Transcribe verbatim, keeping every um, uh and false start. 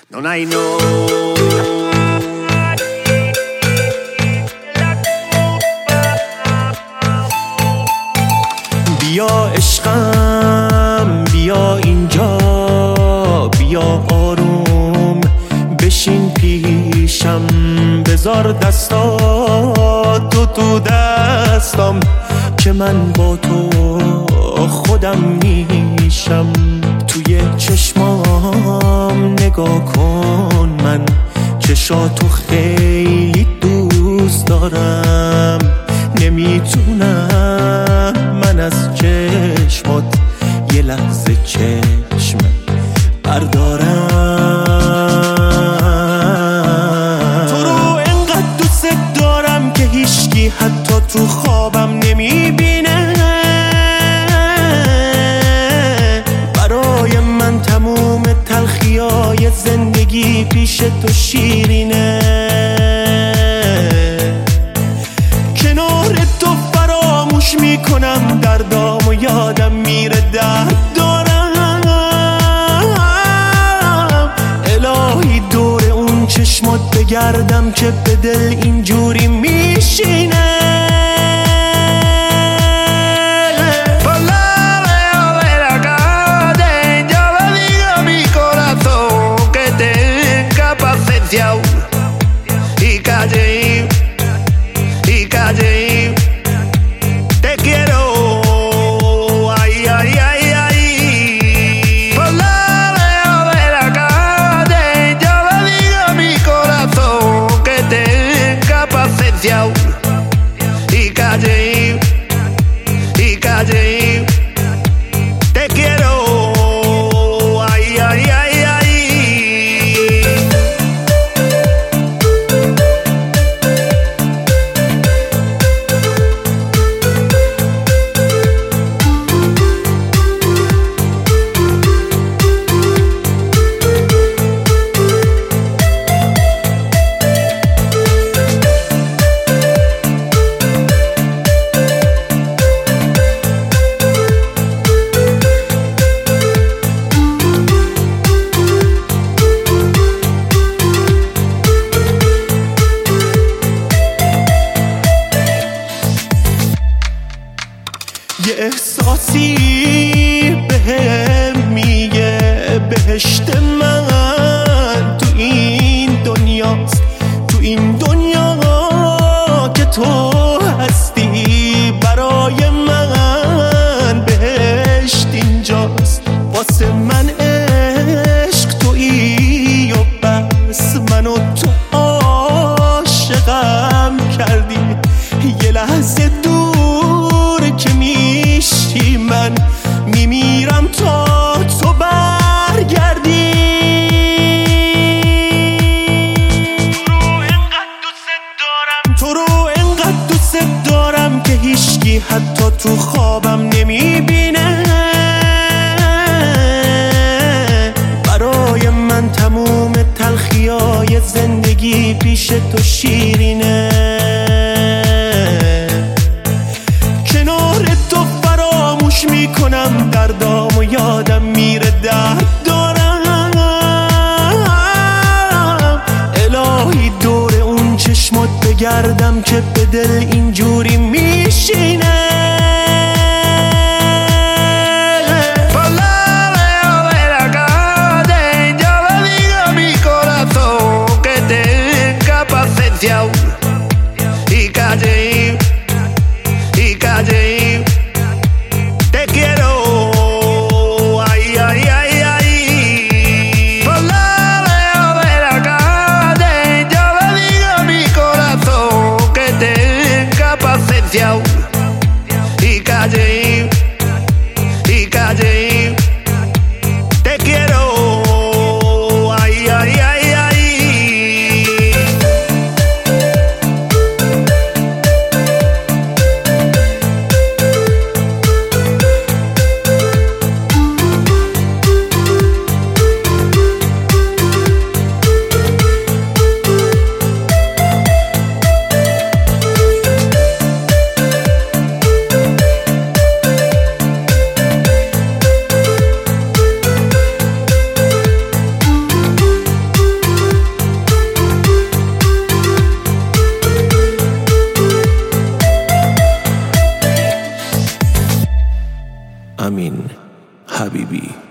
Non hay no. بیا عشقم بیا اینجا، بیا آروم بشین پیشم، بذار دستاتو تو دستم که من با تو خودم میشم. توی چشمام نگاه کن، من چشاتو خیلی دوست دارم، نمیتونم من از چشمات یه لحظه چشم بردارم. تو رو انقدر دوست دارم که هیچکی حتی تو خوابم نمیبینه. برای من تموم تلخیای زندگی پیش تو شیرینه. کنار تو فراموش میکنم دردام و یادم میره درد دارم. الهی دور اون چشمات بگردم که به دل اینجوری میشینه. Y calle, y calle, te quiero, ay, ay, ay, ay. Por la veo de la calle, yo le digo a mi corazón que tenga paciencia. Y calle, y calle, te quiero, ay, ay, ay, ay. یه احساسی بهم میگه بهشت من تو این دنیاست، تو این دنیا که تو هستی. برای من بهشت اینجاست، واسه من عشق تویی و بس. منو تو عاشقم کردی، یه لحظه دور که میشی من میمیرم تا تو برگردی. تو رو انقدر دوست دارم که هیچکی حتی تو خوابم نمیبینه. برای من تموم تلخیای زندگی پیش تو شیرینه. کنار تو فراموش میکنم دردام و یادم میره درد دارم. الهی دور اون چشمات بگردم که به دل اینجوری میشینه. Y calle, y calle, te quiero, ay, ay, ay, ay. Por la veo de la calle, yo le digo a mi corazón que tenga paciencia. امین حبیبی.